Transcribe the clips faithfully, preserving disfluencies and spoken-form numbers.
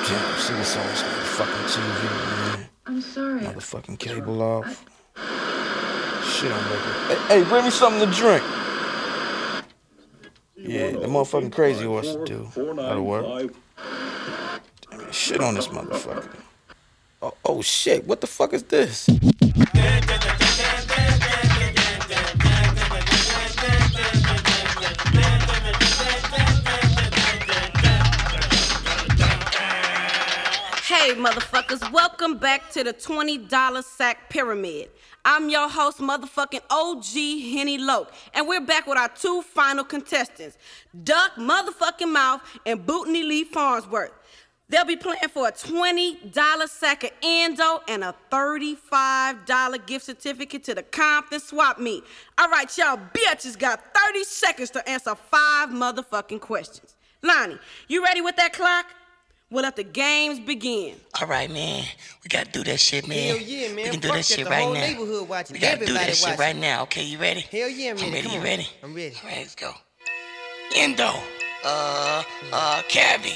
Damn, see what's on this motherfucking T V, man. I'm sorry. Motherfucking cable off. Shit, I'm making. Hey, hey, bring me something to drink. Yeah, the motherfucking crazy horse to do. That'll work. Damn, shit on this motherfucker. Oh, oh shit, what the fuck is this? Hey motherfuckers, welcome back to the twenty dollar sack pyramid. I'm your host, motherfucking O G Henny Loke, and we're back with our two final contestants, Duck motherfucking Mouth and Bootney Lee Farnsworth. They'll be playing for a twenty dollar sack of Endo and a thirty-five dollar gift certificate to the Compton Swap Meet. All right, y'all bitches got thirty seconds to answer five motherfucking questions. Lonnie, you ready with that clock? We'll let the games begin. All right, man. We gotta do that shit, man. Hell yeah, man. We can do Fuck that shit the right whole now. neighborhood watching. We gotta Everybody do that shit watching. right now. Okay, you ready? Hell yeah, I'm ready. I'm ready. Come You on. ready? I'm ready. All right, let's go. Endo. Uh, uh, Cabby.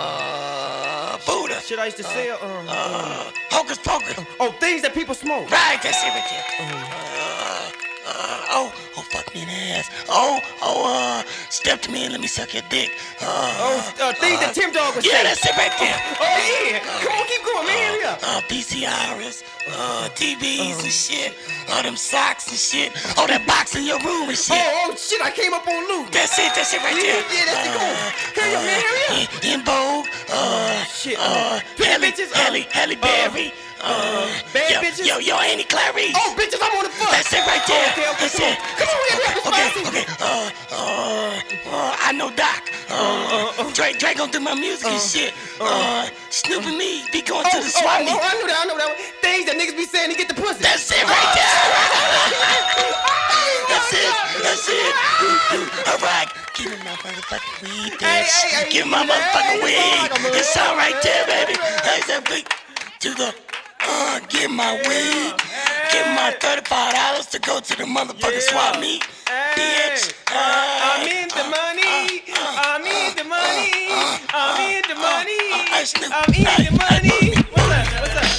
Uh, Buddha. Shit I used to sell. Um, Uh, Hocus Pocus. oh, things that people smoke. Right, that's it right there. Uh, uh, oh, oh, fuck me in the ass. Oh, oh, uh, step to me and let me suck your dick. Uh, Oh, uh, things that Tim Dog was yeah, saying. that's it right there. Oh yeah. Come on, keep going, man. Hurry up. Uh, P C Rs, uh, T Vs and shit. All them socks and shit. Oh, that box in your room and shit. Oh, oh shit! I came up on loot. That's it, that's it right Yeah, there. yeah, that's the goal. Hurry up, man. Hurry up. In, in Vogue, uh, Shit. uh, Pretty Halle, bitches, uh, Halle, Halle Berry. Uh, bad yo, bitches? Yo, yo, Annie Clarice. Oh, bitches, I'm on the fuck. That's it right there. Okay, okay, That's come it. on. Come on, hurry up. It's Okay, spicy. okay. Uh, uh, uh, I know Doc. Uh, uh, uh. Drake, Drake gon' do my music and shit. Uh, Snoop and me be going Oh, to oh, the oh, swap oh, meet. I know that. I know that. one. Things that niggas be saying to get the pussy. That's it right there. That's it. That's it. All right. Give me my motherfucking weed, bitch. Hey, hey, hey, Give me my hey, motherfucking you weed. like a It's all right there, baby. motherfucker. Hey, that big to the. Uh, give my weed. Give my thirty-five dollars to go to the motherfucking swap meet, bitch. Uh, I'm in the money. I'm in the money. I'm in the money. Hey, Snoop. I'm in Hey, the money. hey, What's up? What's up?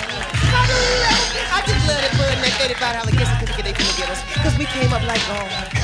I just love that fun that thirty-five dollar gift certificate they finna get us. Cause we came up like, oh my